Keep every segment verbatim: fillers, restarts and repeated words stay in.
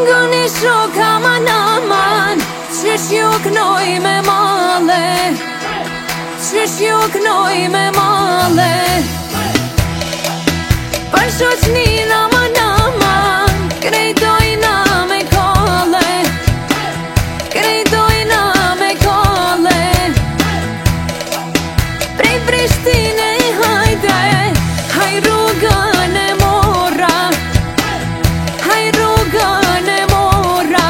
Ngoni shok aman aman, qysh ju knoj me male, qysh ju knoj me male. Për shoqnin aman aman, krejtojna me kale, krejtojna me kale. Prej Prishtine hajde, haj rrugën e mora, haj rrugën e mora.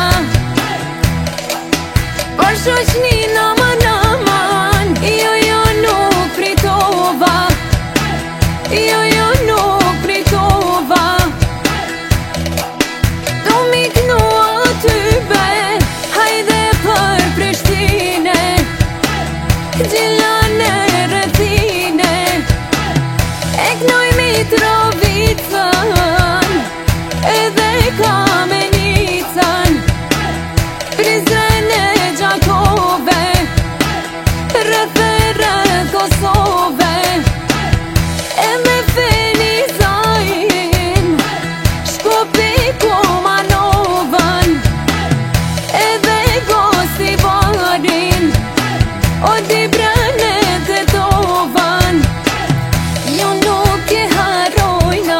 Për shoqnin aman aman, jo jo nuk pritova, jo jo nuk pritova. Do mi knu aty be, hajde për Prishtine, Gjilane rëthine. E knoj Mitrovicën, edhe Kamenicën, Prizren e Gjakove, rreth e rreth Kosove. Edhe Fenizajin, Shkopi Kumanovën, edhe Gosivarin, o Dibren e Tetovën. Jo nuk e harojna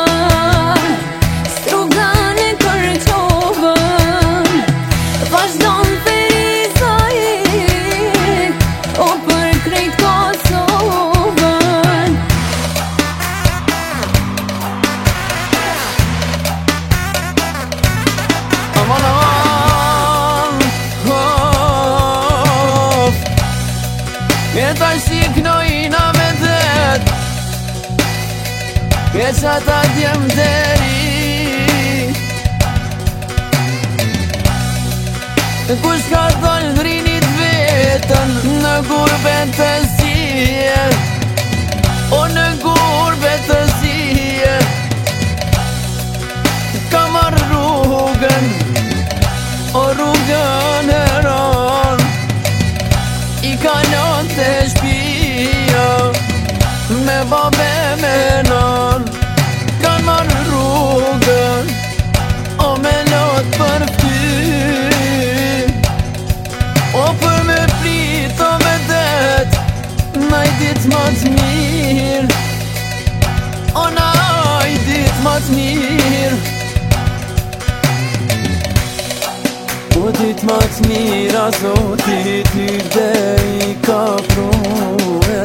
Strugan e Kërqovën. Vazhdon Ferizaj, o për krejt Kosovën. Aman aman, of Mjeta shi knojna me det, Pjeqa ta djem deri. Kush ka dal vrinit vetën në gurbet të zije, o në gurbet të zije. Ka marr rrugën, o rrugën e ron, i kalon të shpia, me babe me non. Ka marr rrugën, o me lot për ty, o për me prit o me det. Naj dit ma t'mir, o naj dit ma t'mir, o dit ma t'mir, a Zotit hyrde i ka prue.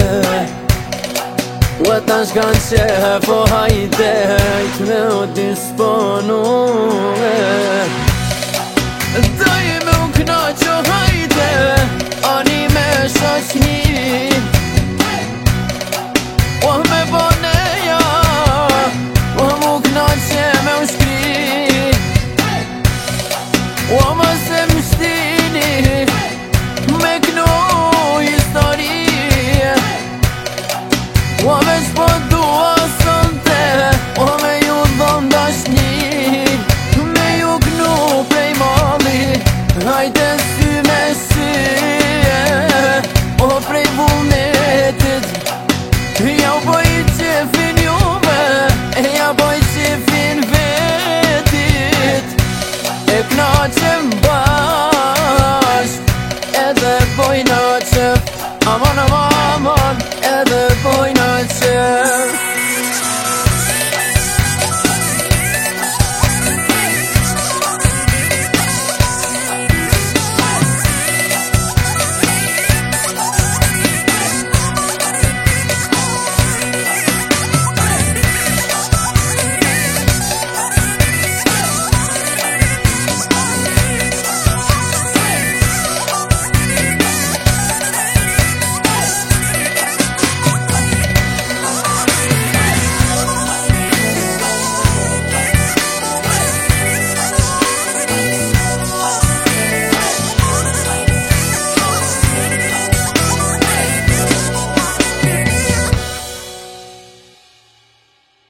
U e tash kan qef, o hajde, hajt me o disponue. Daj me u knaq, o hajde, ani me shoqni, o me boneja, o mu knaq me u shkri, o më se më shtini, me knu histori. O me shpo dua sonte, o me ju dhon dashni, me ju knu prej mali, hajde sy me sy, o prej vullnetit. Ja u boj qefin juve, ja boj qefin vetit. E knaqem bashk, edhe bojna qef, aman aman aman, edhe bojna qef.